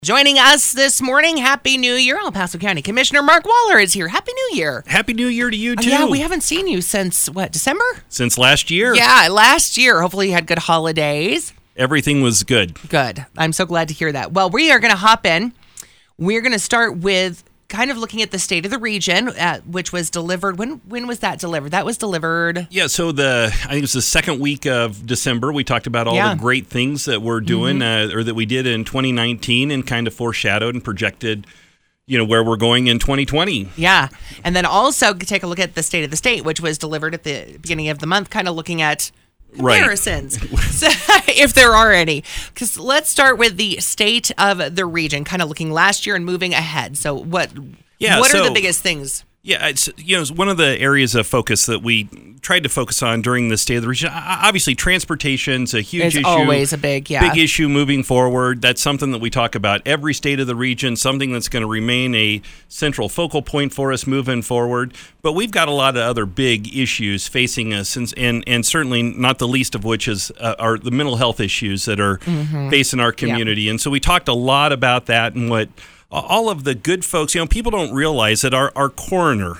Joining us this morning, Happy New Year. El Paso County Commissioner Mark Waller is here. Happy New Year. Happy New Year to you, too. Yeah, we haven't seen you since, December? Since last year. Yeah, last year. Hopefully you had good holidays. Everything was good. Good. I'm so glad to hear that. Well, we are going to hop in. We're going to start with kind of looking at the state of the region, which was delivered. When was that delivered? That was delivered. Yeah, so I think it was the second week of December. We talked about all the great things that we're doing or that we did in 2019 and kind of foreshadowed and projected, where we're going in 2020. Yeah. And then also take a look at the state of the state, which was delivered at the beginning of the month, kind of looking at comparisons, so, if there are any. Because let's start with the state of the region, kind of looking last year and moving ahead. So what are the biggest things? Yeah, it's one of the areas of focus that we tried to focus on during the state of the region. Obviously, transportation's a huge issue. It's always a big issue moving forward. That's something that we talk about every state of the region, something that's going to remain a central focal point for us moving forward. But we've got a lot of other big issues facing us, and certainly not the least of which is are the mental health issues that are facing our community. And so we talked a lot about that and what all of the good folks, people don't realize that our coroner,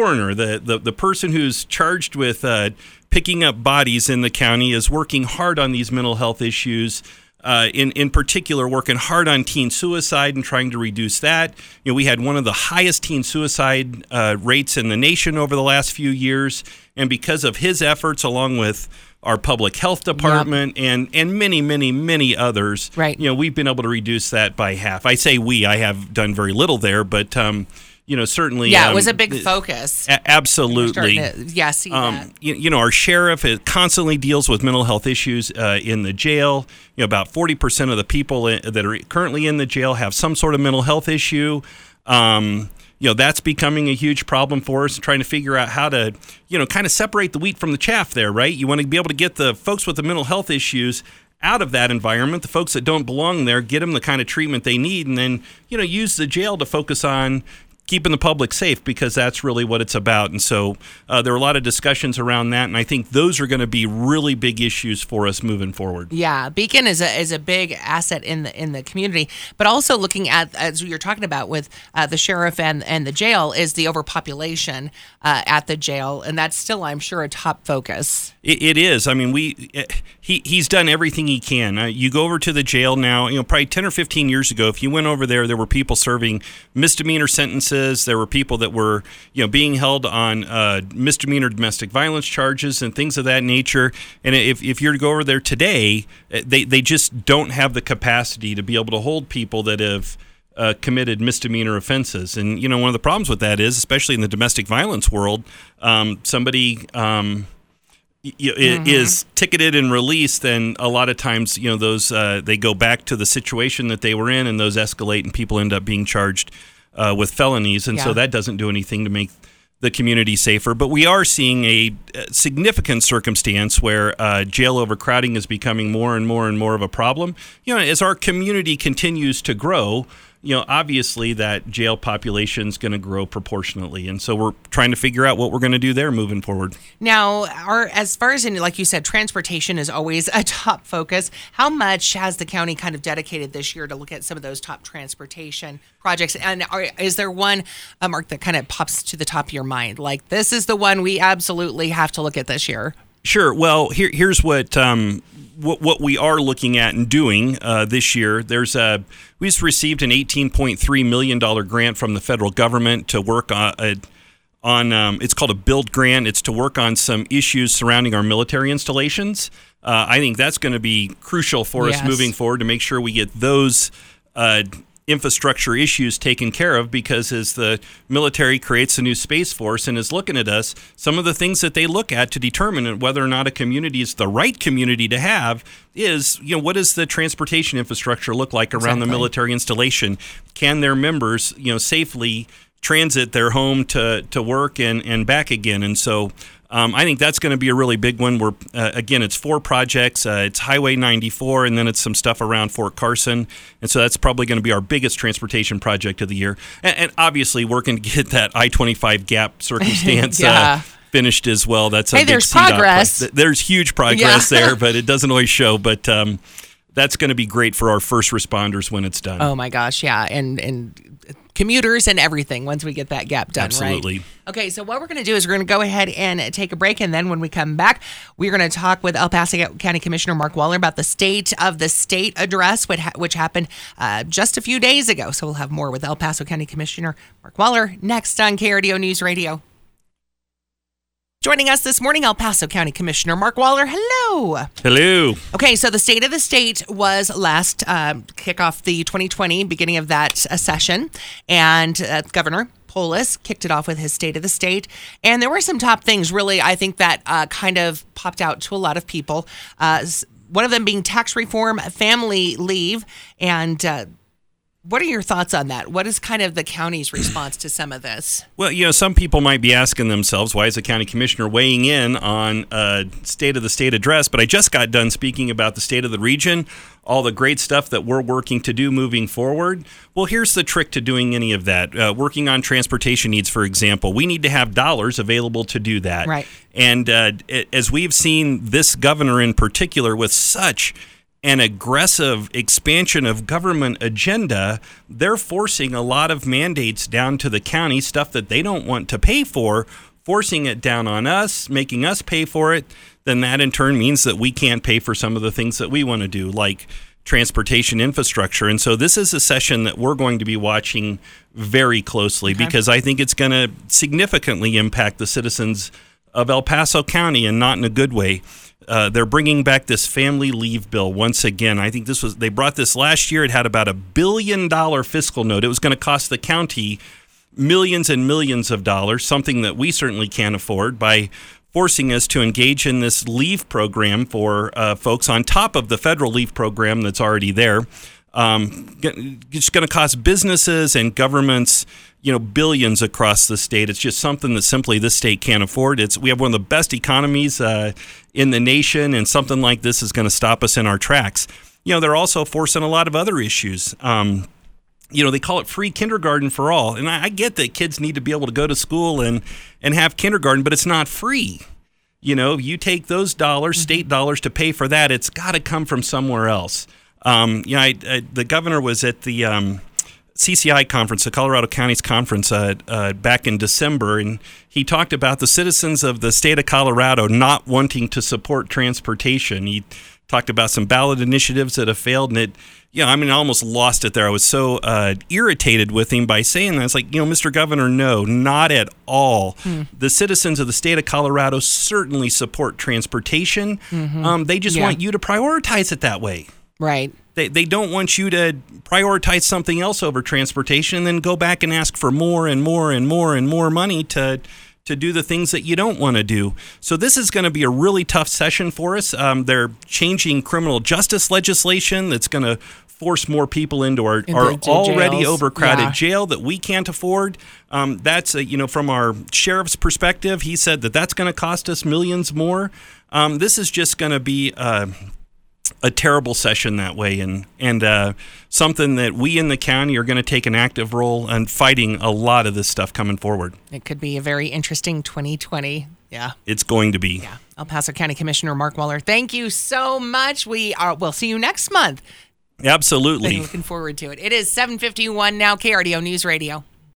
the person who's charged with picking up bodies in the county is working hard on these mental health issues, in particular working hard on teen suicide and trying to reduce that. We had one of the highest teen suicide rates in the nation over the last few years, and because of his efforts along with our public health department and many, many, many others, we've been able to reduce that by half. I say we, I have done very little there, but certainly. Yeah, it was a big focus. Absolutely. See that. Our sheriff constantly deals with mental health issues in the jail. About 40% of the people that are currently in the jail have some sort of mental health issue. That's becoming a huge problem for us, trying to figure out how to, kind of separate the wheat from the chaff there, right? You want to be able to get the folks with the mental health issues out of that environment, the folks that don't belong there, get them the kind of treatment they need, and then, use the jail to focus on keeping the public safe, because that's really what it's about. And so there are a lot of discussions around that, and I think those are going to be really big issues for us moving forward. Yeah, Beacon is a big asset in the community, but also looking at, as you're talking about with the sheriff and the jail, is the overpopulation at the jail, and that's still, I'm sure, a top focus. It is. I mean, he's done everything he can. You go over to the jail now, probably 10 or 15 years ago, if you went over there were people serving misdemeanor sentences. There were people that were, being held on misdemeanor domestic violence charges and things of that nature. And if you're to go over there today, they just don't have the capacity to be able to hold people that have committed misdemeanor offenses. And, one of the problems with that is, especially in the domestic violence world, somebody is ticketed and released, then a lot of times, those they go back to the situation that they were in, and those escalate, and people end up being charged with felonies, and so that doesn't do anything to make the community safer. But we are seeing a significant circumstance where jail overcrowding is becoming more and more and more of a problem. As our community continues to grow, obviously that jail population is going to grow proportionately. And so we're trying to figure out what we're going to do there moving forward. Now, as far as, like you said, transportation is always a top focus. How much has the county kind of dedicated this year to look at some of those top transportation projects? And is there one, Mark, that kind of pops to the top of your mind? Like, this is the one we absolutely have to look at this year. Sure. Well, here's what we are looking at and doing this year. We just received an $18.3 million grant from the federal government to work on it's called a BUILD grant. It's to work on some issues surrounding our military installations. I think that's going to be crucial for us moving forward to make sure we get those infrastructure issues taken care of, because as the military creates a new Space Force and is looking at us, some of the things that they look at to determine whether or not a community is the right community to have is, what does the transportation infrastructure look like around the military installation? Can their members, safely transit their home to work and back again? And so I think that's going to be a really big one. Again, it's 4 projects. It's Highway 94, and then it's some stuff around Fort Carson. And so that's probably going to be our biggest transportation project of the year. And obviously working to get that I-25 gap circumstance finished as well. That's a big there's progress. There's huge progress there, but it doesn't always show. But that's going to be great for our first responders when it's done. Oh my gosh, yeah, and commuters and everything once we get that gap done. Absolutely. Right? Okay, so what we're going to do is we're going to go ahead and take a break, and then when we come back, we're going to talk with El Paso County Commissioner Mark Waller about the State of the State address, which happened just a few days ago. So we'll have more with El Paso County Commissioner Mark Waller next on KRDO News Radio. Joining us this morning, El Paso County Commissioner Mark Waller. Hello. Hello. Okay, so the State of the State was last kickoff the 2020, beginning of that session, and Governor Polis kicked it off with his State of the State. And there were some top things, really, I think that kind of popped out to a lot of people. One of them being tax reform, family leave, and what are your thoughts on that? What is kind of the county's response to some of this? Well, some people might be asking themselves, why is the county commissioner weighing in on a State of the State address? But I just got done speaking about the state of the region, all the great stuff that we're working to do moving forward. Well, here's the trick to doing any of that. Working on transportation needs, for example, we need to have dollars available to do that. Right. And as we've seen this governor in particular with such an aggressive expansion of government agenda, they're forcing a lot of mandates down to the county, stuff that they don't want to pay for, forcing it down on us, making us pay for it. Then that in turn means that we can't pay for some of the things that we want to do, like transportation infrastructure. And so this is a session that we're going to be watching very closely because I think it's going to significantly impact the citizens of El Paso County, and not in a good way. They're bringing back this family leave bill once again. I think they brought this last year. It had about $1 billion fiscal note. It was going to cost the county millions and millions of dollars, something that we certainly can't afford, by forcing us to engage in this leave program for folks on top of the federal leave program that's already there. It's going to cost businesses and governments, billions across the state. It's just something that simply this state can't afford. We have one of the best economies in the nation, and something like this is going to stop us in our tracks. They're also forcing a lot of other issues. They call it free kindergarten for all. And I get that kids need to be able to go to school and have kindergarten, but it's not free. You take those dollars, state dollars, to pay for that. It's got to come from somewhere else. The governor was at the CCI conference, the Colorado Counties Conference, back in December, and he talked about the citizens of the state of Colorado not wanting to support transportation. He talked about some ballot initiatives that have failed, and I almost lost it there. I was so irritated with him by saying that. It's like, Mr. Governor, no, not at all. The citizens of the state of Colorado certainly support transportation. They just want you to prioritize it that way. Right. They don't want you to prioritize something else over transportation and then go back and ask for more and more and more and more money to do the things that you don't want to do. So this is going to be a really tough session for us. They're changing criminal justice legislation that's going to force more people into our already jails. overcrowded jail that we can't afford. That's from our sheriff's perspective, he said that's going to cost us millions more. This is just going to be a terrible session that way, and something that we in the county are going to take an active role in fighting a lot of this stuff coming forward. It could be a very interesting 2020. Yeah. It's going to be. Yeah. El Paso County Commissioner Mark Waller, thank you so much. We'll see you next month. Absolutely. I'm looking forward to it. It is 7:51 now, KRDO News Radio.